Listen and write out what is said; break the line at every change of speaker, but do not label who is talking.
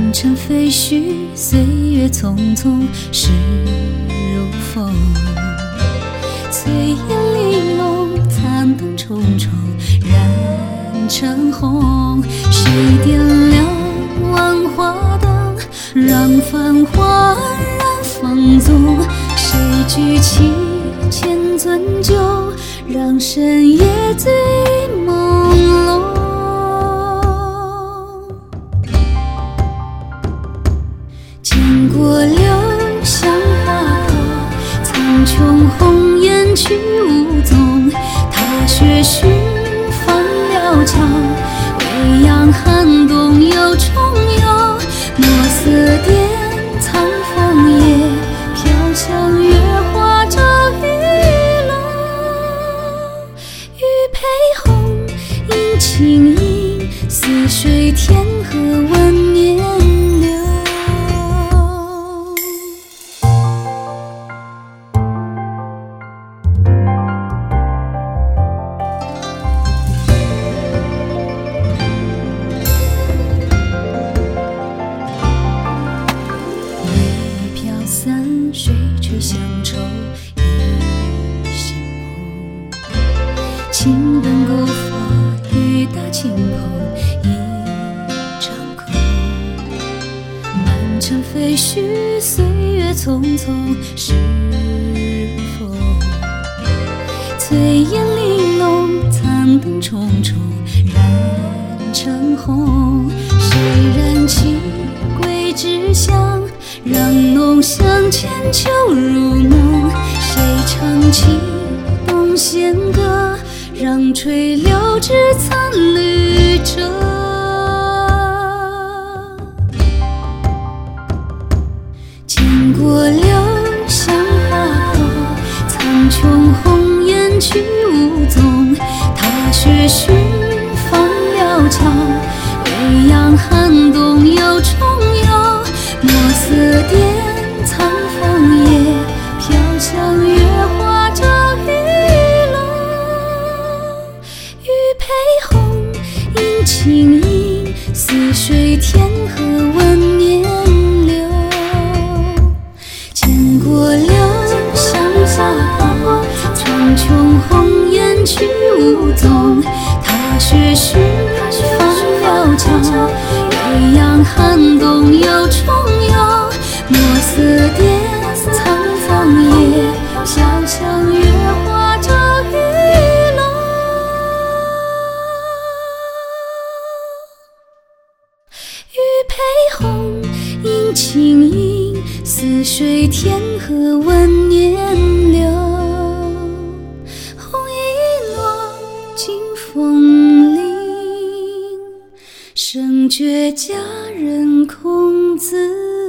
尘飞絮，岁月匆匆，事如风。炊烟玲珑，残灯重重，染成红。谁点了万花灯，让繁华黯然放纵？谁举起千樽酒，让深夜醉朦胧？见过留香花朵，苍穹红颜去无踪。踏雪寻芳疗桥，未央寒冬又重游。墨色点苍枫叶，飘香月华照玉楼。玉佩红，映清影，似水天河万年流。水吹乡愁一心梦，青灯篝火，雨打青棚一场空。满城飞絮，岁月匆匆，事如风。炊烟玲珑，残灯重重，染成红。谁燃起桂枝香，让浓香千秋如梦？谁唱起东仙歌，让垂柳枝残绿折？见过留香花朵，苍穹红颜去无踪。踏雪寻芳疗桥，未央寒冬又重游。墨色点苍枫叶，飘香月华照玉楼。玉佩红，映清影，似水天河万年流。见过留香花朵，苍穹红颜去无踪。踏雪寻芳疗桥，未央寒冬又重游。墨色点苍枫叶，飘香月华照玉楼。玉佩红，映清影，似水天河万年流。红衣落尽风铃，声绝佳人空自